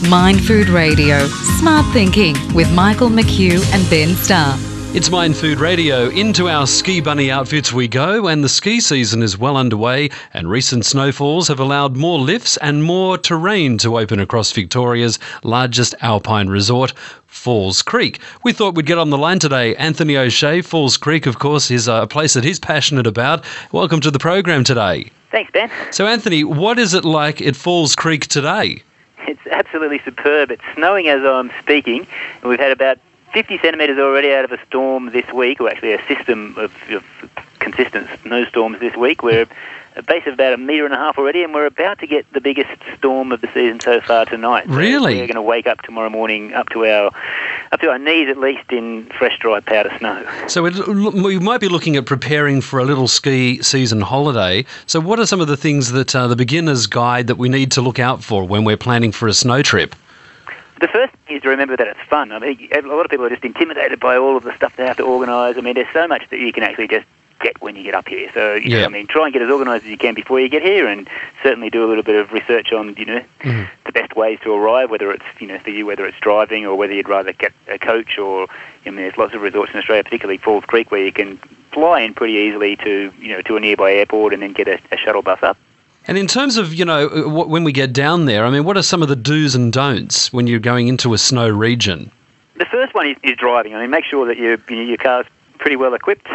Mind Food Radio, Smart Thinking with Michael McHugh and Ben Starr. It's Mind Food Radio. Into our ski bunny outfits we go, and the ski season is well underway, and recent snowfalls have allowed more lifts and more terrain to open across Victoria's largest alpine resort, Falls Creek. We thought we'd get on the line today. Anthony O'Shea, Falls Creek, of course, is a place that he's passionate about. Welcome to the program today. Thanks, Ben. So, Anthony, what is it like at Falls Creek today? It's absolutely superb. It's snowing as I'm speaking, and we've had about 50 centimetres already out of a storm this week, or actually a system of consistent snowstorms this week. We're a base of about 1.5 metres already, and we're about to get the biggest storm of the season so far tonight. So really? We're going to wake up tomorrow morning up to our knees at least in fresh, dry powder snow. So we might be looking at preparing for a little ski season holiday. So what are some of the things that the beginner's guide that we need to look out for when we're planning for a snow trip? The first thing is to remember that it's fun. I mean, a lot of people are just intimidated by all of the stuff they have to organise. I mean, there's so much that you can actually just get when you get up here. So, you know, I mean, try and get as organised as you can before you get here, and certainly do a little bit of research on, the best ways to arrive, whether it's, for you, whether it's driving or whether you'd rather get a coach or, I mean, there's lots of resorts in Australia, particularly Falls Creek, where you can fly in pretty easily to a nearby airport and then get a shuttle bus up. And in terms of, when we get down there, I mean, what are some of the do's and don'ts when you're going into a snow region? The first one is driving. I mean, make sure that your car's pretty well equipped.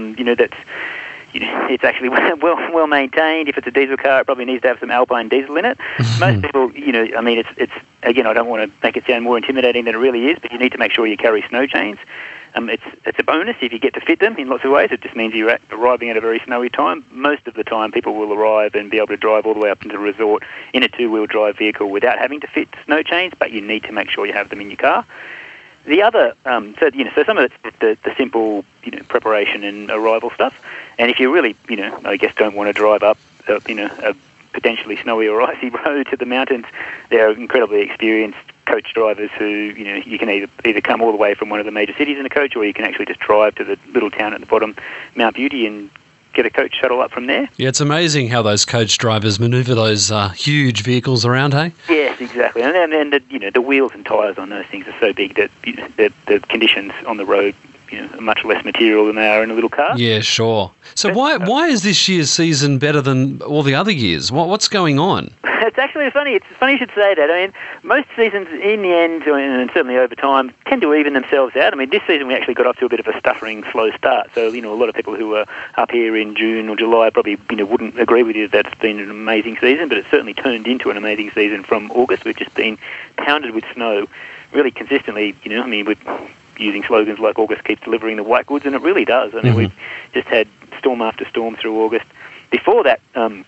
It's actually well maintained. If it's a diesel car, it probably needs to have some Alpine diesel in it. Most people, I mean, it's again, I don't want to make it sound more intimidating than it really is, but you need to make sure you carry snow chains. It's a bonus if you get to fit them in lots of ways. It just means you're arriving at a very snowy time. Most of the time, people will arrive and be able to drive all the way up into the resort in a two-wheel drive vehicle without having to fit snow chains, but you need to make sure you have them in your car. The other, so some of it's the simple, preparation and arrival stuff. And if you really, I guess don't want to drive up, a potentially snowy or icy road to the mountains, there are incredibly experienced coach drivers who, you can either come all the way from one of the major cities in a coach, or you can actually just drive to the little town at the bottom, Mount Beauty, and get a coach shuttle up from there. Yeah, it's amazing how those coach drivers manoeuvre those huge vehicles around, hey? Yes, exactly. And then the wheels and tyres on those things are so big that the conditions on the road, are much less material than they are in a little car. Yeah, sure. So why is this year's season better than all the other years? What's going on? It's actually funny. It's funny you should say that. I mean, most seasons in the end, and certainly over time, tend to even themselves out. I mean, this season we actually got off to a bit of a stuttering, slow start. So, a lot of people who were up here in June or July probably, wouldn't agree with you that it's been an amazing season, but it certainly turned into an amazing season from August. We've just been pounded with snow really consistently, we're using slogans like August keeps delivering the white goods, and it really does. I mean, we've just had storm after storm through August. Before that,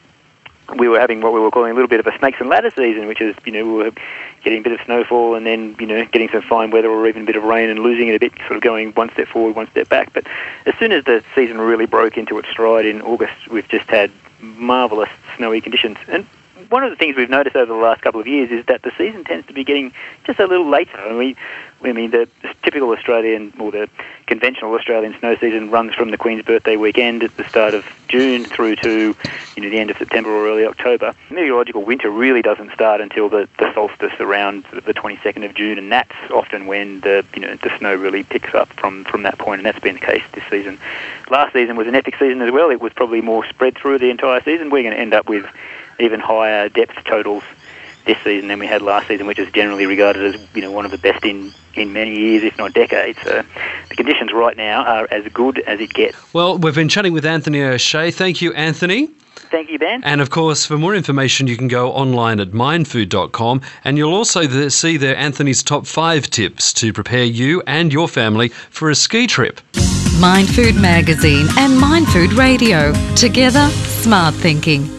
we were having what we were calling a little bit of a snakes and ladder season, which is, we were getting a bit of snowfall and then, getting some fine weather or even a bit of rain and losing it a bit, sort of going one step forward, one step back. But as soon as the season really broke into its stride in August, we've just had marvellous snowy conditions. And one of the things we've noticed over the last couple of years is that the season tends to be getting just a little later. I mean, the typical Australian, or the conventional Australian snow season runs from the Queen's birthday weekend at the start of June through to, the end of September or early October. Meteorological winter really doesn't start until the solstice around the 22nd of June, and that's often when the snow really picks up from that point, and that's been the case this season. Last season was an epic season as well. It was probably more spread through the entire season. We're going to end up with even higher depth totals this season than we had last season, which is generally regarded as one of the best in many years, if not decades. So the conditions right now are as good as it gets. Well, we've been chatting with Anthony O'Shea. Thank you, Anthony. Thank you, Ben. And of course, for more information, you can go online at mindfood.com, and you'll also see there Anthony's top 5 tips to prepare you and your family for a ski trip. Mind Food Magazine and Mind Food Radio. Together, smart thinking.